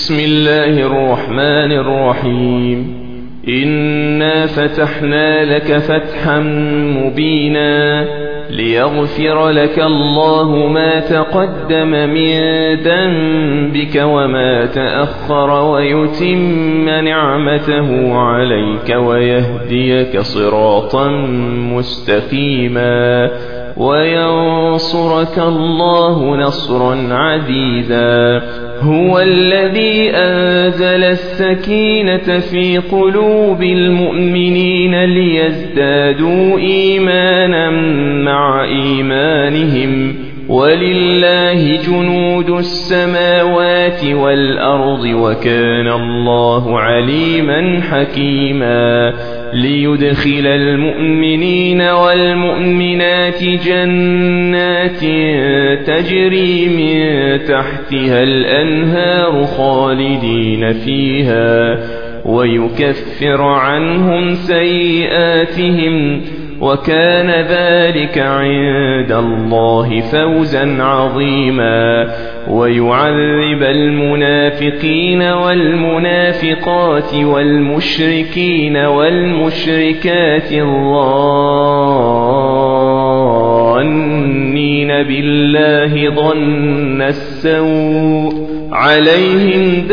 بسم الله الرحمن الرحيم. إنا فتحنا لك فتحا مبينا ليغفر لك الله ما تقدم من ذنبك وما تأخر ويتم نعمته عليك ويهديك صراطا مستقيما وينصرك الله نصرا عزيزا. هو الذي أنزل السكينة في قلوب المؤمنين ليزدادوا إيمانا مع إيمانهم ولله جنود السماوات والأرض وكان الله عليما حكيما. ليدخل المؤمنين والمؤمنات جنات تجري من تحتها الأنهار خالدين فيها ويكفر عنهم سيئاتهم وكان ذلك عند الله فوزا عظيما. ويعذب المنافقين والمنافقات والمشركين والمشركات الظانين بالله ظن السوء عليهم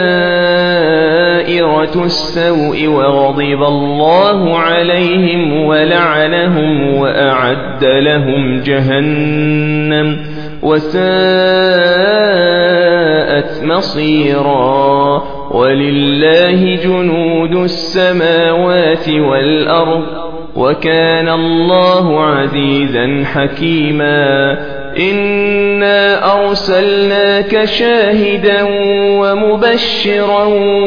دائرة السوء وغضب الله عليهم ولعنهم وأعد لهم جهنم وساءت مصيرا. ولله جنود السماوات والأرض وكان الله عزيزا حكيما. إنا أرسلناك شاهدا ومبشرا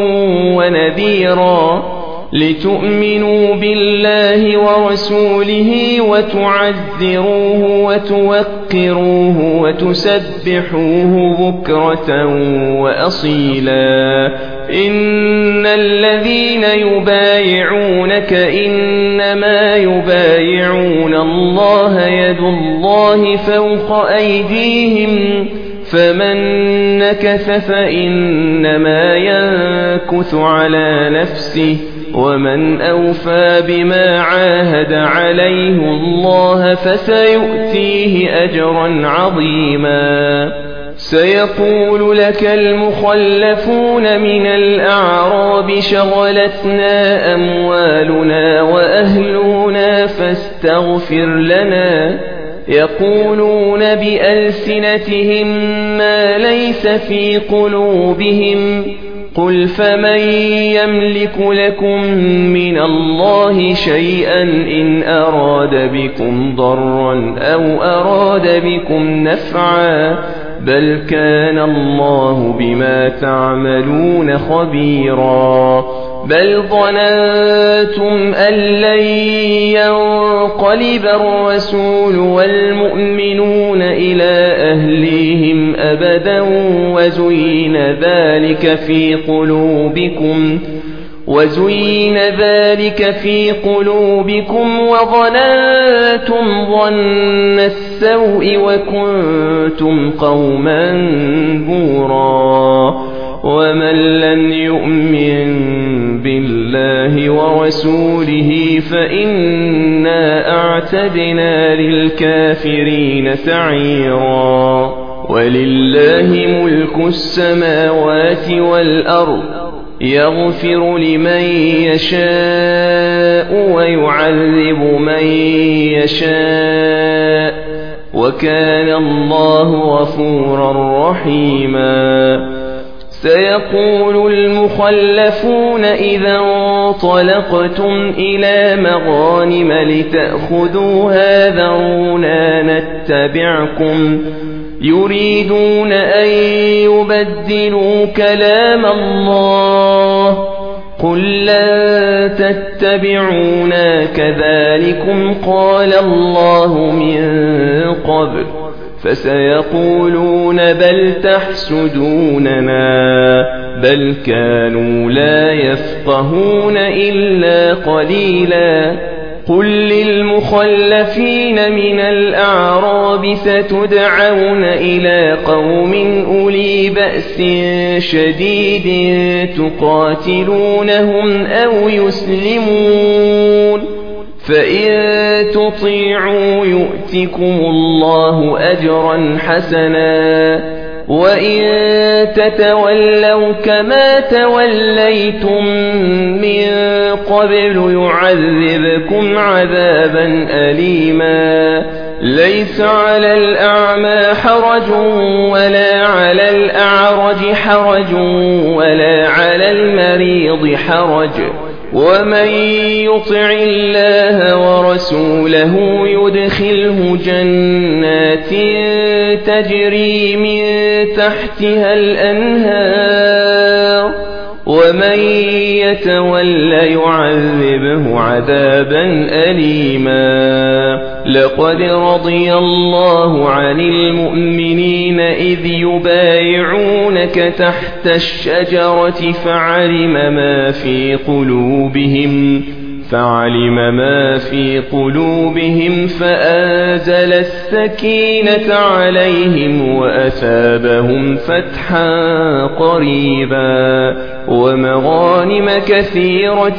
ونذيرا لتؤمنوا بالله ورسوله وتعزروه وتوقروه وتسبحوه بكرة وأصيلا. إن الذين يبايعونك إنما يبايعون الله يد الله فوق أيديهم فمن نكث فإنما ينكث على نفسه ومن أوفى بما عاهد عليه الله فسيؤتيه أجرا عظيما. سيقول لك المخلفون من الأعراب شغلتنا أموالنا وأهلنا فاستغفر لنا يقولون بألسنتهم ما ليس في قلوبهم قل فمن يملك لكم من الله شيئا إن أراد بكم ضرا أو أراد بكم نفعا بل كان الله بما تعملون خبيرا. بل ظننتم أن لن ينقلب الرسول والمؤمنون إلى أهليهم أبدا وزين ذلك في قلوبكم وظننتم ظن السوء وكنتم قوما بورا. ومن لم يؤمن بالله ورسوله فإنا أعتدنا للكافرين سعيرا. ولله ملك السماوات والأرض يغفر لمن يشاء ويعذب من يشاء وكان الله غفورا رحيما. سيقول المخلفون إذا انطلقتم إلى مغانم لتأخذوها ذرونا نتبعكم يريدون أن يبدلوا كلام الله قل لن تتبعونا كذلكم قال الله من قبل فسيقولون بل تحسدوننا بل كانوا لا يفقهون إلا قليلا. قل للمخلفين من الأعراب ستدعون إلى قوم أولي بأس شديد تقاتلونهم أو يسلمون فإن تطيعوا يؤتكم الله أجرا حسنا وإن تتولوا كما توليتم من قبل يعذبكم عذابا أليما ليس على الأعمى حرج ولا على الأعرج حرج ولا على المريض حرج ومن يطع الله ورسوله يدخله جنات تجري من تحتها الأنهار ومن يتول يعذبه عذابا أليما لقد رضي الله عن المؤمنين إذ يبايعونك تحت الشجرة فعلم ما في قلوبهم فأنزل السكينة عليهم وأثابهم فتحا قريبا ومغانم كثيرة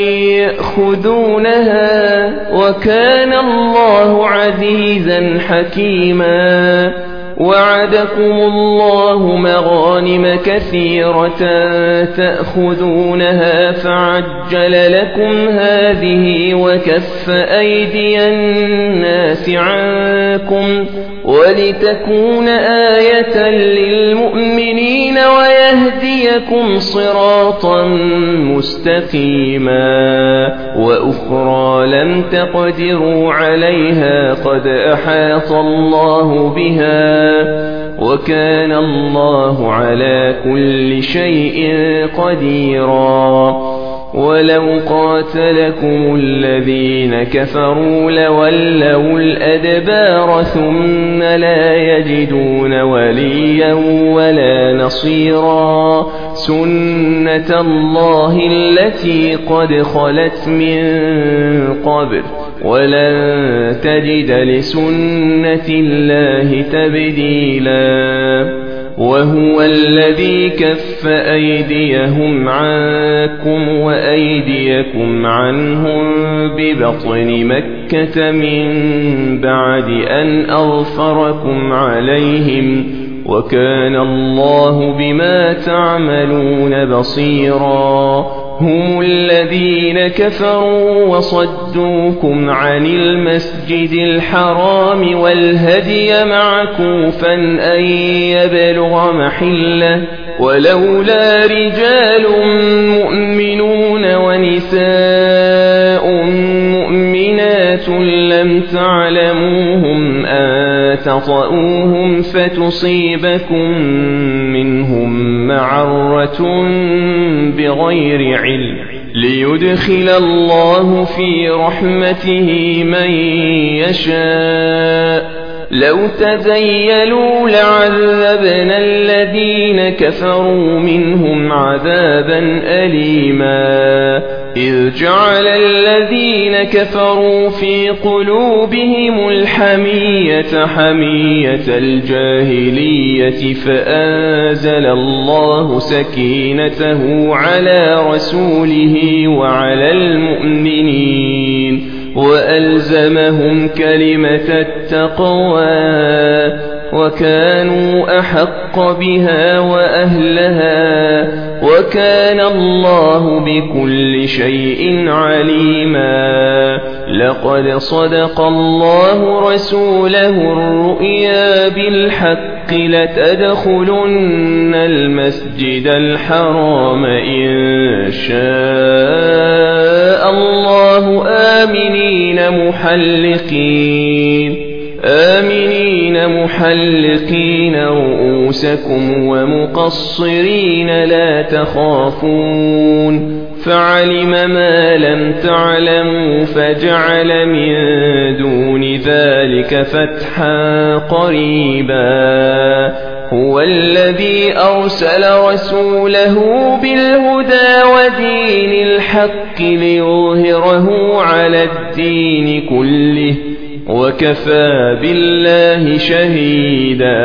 يأخذونها وكان الله عزيزا حكيما وعدكم الله مغانم كثيرة تأخذونها فعجل لكم هذه وكف أيدي الناس عنكم ولتكون آية للمؤمنين ويهديكم صراطا مستقيما وأخرى لم تقدروا عليها قد أحاط الله بها وكان الله على كل شيء قديرا ولو قاتلكم الذين كفروا لولوا الأدبار ثم لا يجدون وليا ولا نصيرا سنة الله التي قد خلت من قبل ولن تجد لسنة الله تبديلا وهو الذي كف أيديهم عنكم وأيديكم عنهم ببطن مكة من بعد أن أظفركم عليهم وكان الله بما تعملون بصيرا هم الذين كفروا وصدوكم عن المسجد الحرام والهدي معكوفا أن يبلغ محله ولولا رجال مؤمنون ونساء مؤمنات لم تعلموهم أن تطؤوهم فتصيبكم منهم معرة بغير علم ليدخل الله في رحمته من يشاء لو تزيلوا لعذبنا الذين كفروا منهم عذابا أليما إذ جعل الذين كفروا في قلوبهم الحمية حمية الجاهلية فأنزل الله سكينته على رسوله وعلى المؤمنين وألزمهم كلمة التقوى وكانوا أحق بها وأهلها وكان الله بكل شيء عليما لقد صدق الله رسوله الرؤيا بالحق لتدخلن المسجد الحرام إن شاء الله آمنين محلقين رؤوسكم ومقصرين لا تخافون فعلم ما لم تعلموا فجعل من دون ذلك فتحا قريبا هو الذي أرسل رسوله بالهدى ودين دين الحق ليظهره على الدين كله وكفى بالله شهيدا.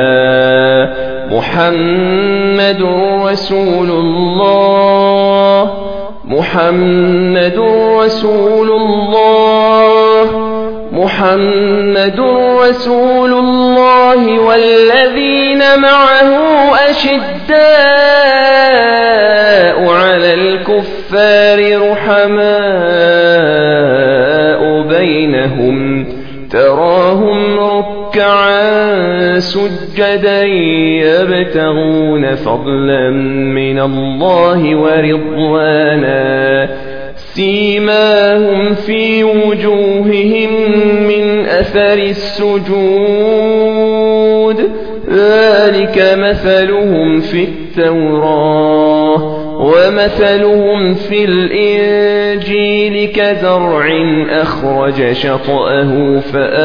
محمد رسول الله محمد رسول الله محمد رسول الله والذين معه أشداء على الكفار رحماء بينهم تراهم ركعا سجدا يبتغون فضلا من الله ورضوانا سيماهم في وجوههم من أثر السجود ذلك مثلهم في التوراة ومثلهم في الإنجيل كزرع أخرج شطأه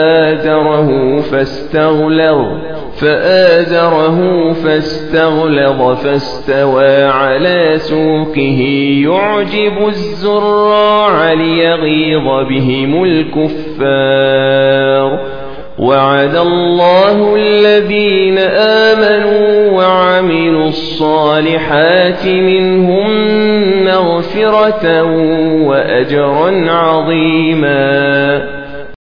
فآزره فاستغلظ فاستوى على سوقه يعجب الزراع ليغيظ بهم الكفار. وعد الله الذين آمنوا وعملوا الصالحات منهم مغفرة وأجرا عظيما.